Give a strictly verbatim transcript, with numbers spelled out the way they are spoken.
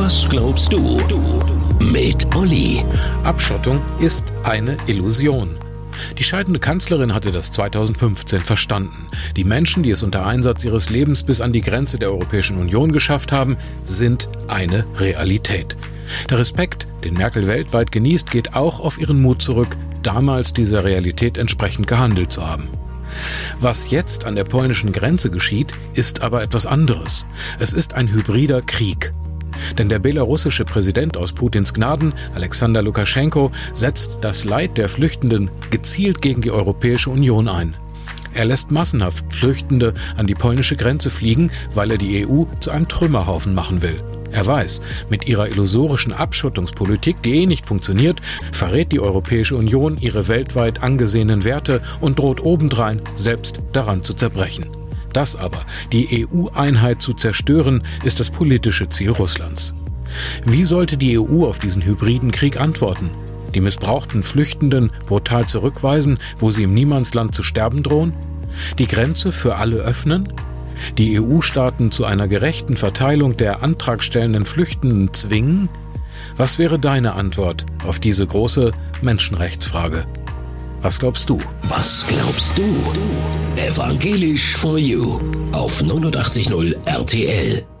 Was glaubst du? Mit Olli. Abschottung ist eine Illusion. Die scheidende Kanzlerin hatte das zweitausendfünfzehn verstanden. Die Menschen, die es unter Einsatz ihres Lebens bis an die Grenze der Europäischen Union geschafft haben, sind eine Realität. Der Respekt, den Merkel weltweit genießt, geht auch auf ihren Mut zurück, damals dieser Realität entsprechend gehandelt zu haben. Was jetzt an der polnischen Grenze geschieht, ist aber etwas anderes. Es ist ein hybrider Krieg. Denn der belarussische Präsident aus Putins Gnaden, Alexander Lukaschenko, setzt das Leid der Flüchtenden gezielt gegen die Europäische Union ein. Er lässt massenhaft Flüchtende an die polnische Grenze fliegen, weil er die E U zu einem Trümmerhaufen machen will. Er weiß, mit ihrer illusorischen Abschottungspolitik, die eh nicht funktioniert, verrät die Europäische Union ihre weltweit angesehenen Werte und droht obendrein, selbst daran zu zerbrechen. Das aber, die E U-Einheit zu zerstören, ist das politische Ziel Russlands. Wie sollte die E U auf diesen hybriden Krieg antworten? Die missbrauchten Flüchtenden brutal zurückweisen, wo sie im Niemandsland zu sterben drohen? Die Grenze für alle öffnen? Die E U-Staaten zu einer gerechten Verteilung der antragstellenden Flüchtenden zwingen? Was wäre deine Antwort auf diese große Menschenrechtsfrage? Was glaubst du? Was glaubst du? Evangelisch for You auf neunundachtzig Komma null R T L.